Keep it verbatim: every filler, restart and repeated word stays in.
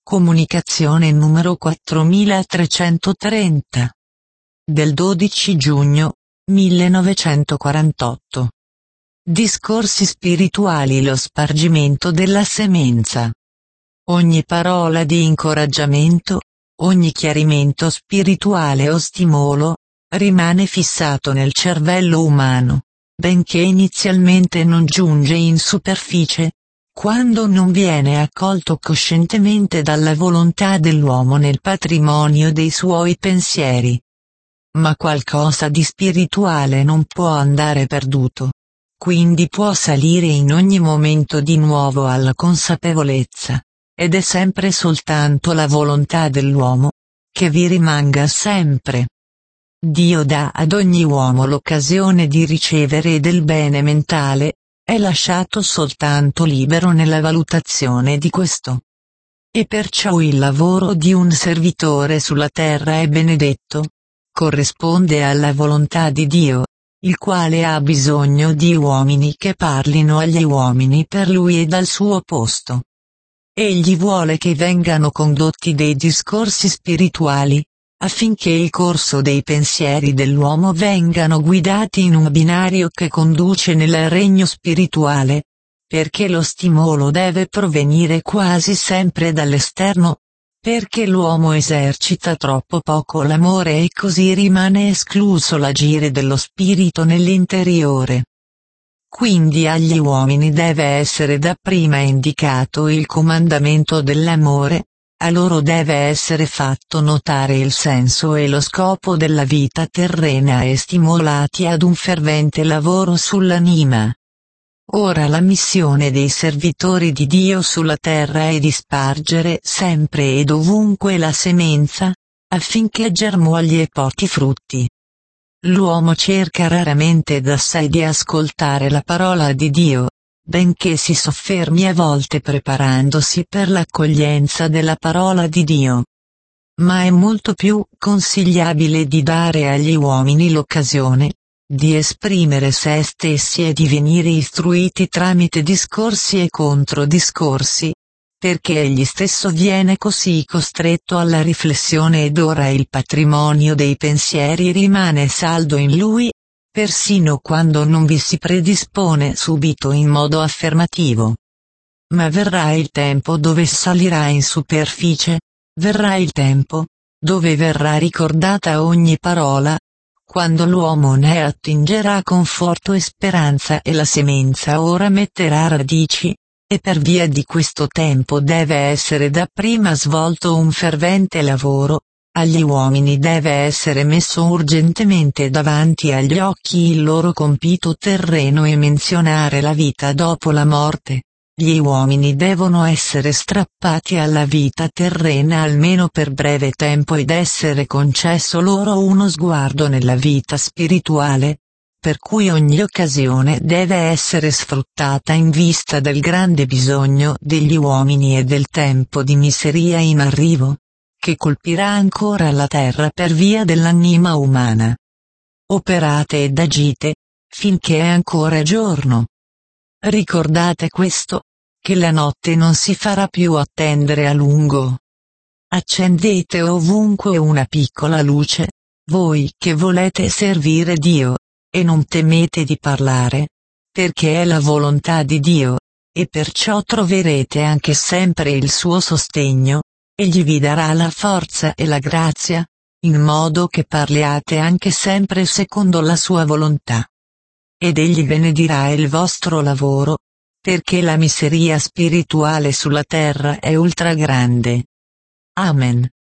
Comunicazione numero quattromilatrecentotrenta. Del dodici giugno millenovecentoquarantotto. Discorsi spirituali. Lo spargimento della semenza. Ogni parola di incoraggiamento, ogni chiarimento spirituale o stimolo, rimane fissato nel cervello umano, benché inizialmente non giunge in superficie, quando non viene accolto coscientemente dalla volontà dell'uomo nel patrimonio dei suoi pensieri. Ma qualcosa di spirituale non può andare perduto. Quindi può salire in ogni momento di nuovo alla consapevolezza, ed è sempre soltanto la volontà dell'uomo, che vi rimanga sempre. Dio dà ad ogni uomo l'occasione di ricevere del bene mentale, è lasciato soltanto libero nella valutazione di questo. E perciò il lavoro di un servitore sulla terra è benedetto, corrisponde alla volontà di Dio, il quale ha bisogno di uomini che parlino agli uomini per lui e dal suo posto. Egli vuole che vengano condotti dei discorsi spirituali, affinché il corso dei pensieri dell'uomo vengano guidati in un binario che conduce nel regno spirituale, perché lo stimolo deve provenire quasi sempre dall'esterno, perché l'uomo esercita troppo poco l'amore e così rimane escluso l'agire dello spirito nell'interiore. Quindi agli uomini deve essere dapprima indicato il comandamento dell'amore, a loro deve essere fatto notare il senso e lo scopo della vita terrena e stimolati ad un fervente lavoro sull'anima. Ora la missione dei servitori di Dio sulla terra è di spargere sempre e dovunque la semenza, affinché germogli e porti frutti. L'uomo cerca raramente da sé di ascoltare la parola di Dio, benché si soffermi a volte preparandosi per l'accoglienza della parola di Dio. Ma è molto più consigliabile di dare agli uomini l'occasione di esprimere se stessi e di venire istruiti tramite discorsi e controdiscorsi, perché egli stesso viene così costretto alla riflessione ed ora il patrimonio dei pensieri rimane saldo in lui, persino quando non vi si predispone subito in modo affermativo. Ma verrà il tempo dove salirà in superficie, verrà il tempo dove verrà ricordata ogni parola, quando l'uomo ne attingerà conforto e speranza e la semenza ora metterà radici, e per via di questo tempo deve essere dapprima svolto un fervente lavoro, agli uomini deve essere messo urgentemente davanti agli occhi il loro compito terreno e menzionare la vita dopo la morte. Gli uomini devono essere strappati alla vita terrena almeno per breve tempo ed essere concesso loro uno sguardo nella vita spirituale, per cui ogni occasione deve essere sfruttata in vista del grande bisogno degli uomini e del tempo di miseria in arrivo, che colpirà ancora la terra per via dell'anima umana. Operate ed agite, finché è ancora giorno. Ricordate questo, che la notte non si farà più attendere a lungo. Accendete ovunque una piccola luce, voi che volete servire Dio, e non temete di parlare, perché è la volontà di Dio, e perciò troverete anche sempre il suo sostegno, egli vi darà la forza e la grazia, in modo che parliate anche sempre secondo la sua volontà. Ed egli benedirà il vostro lavoro, perché la miseria spirituale sulla terra è ultra grande. Amen.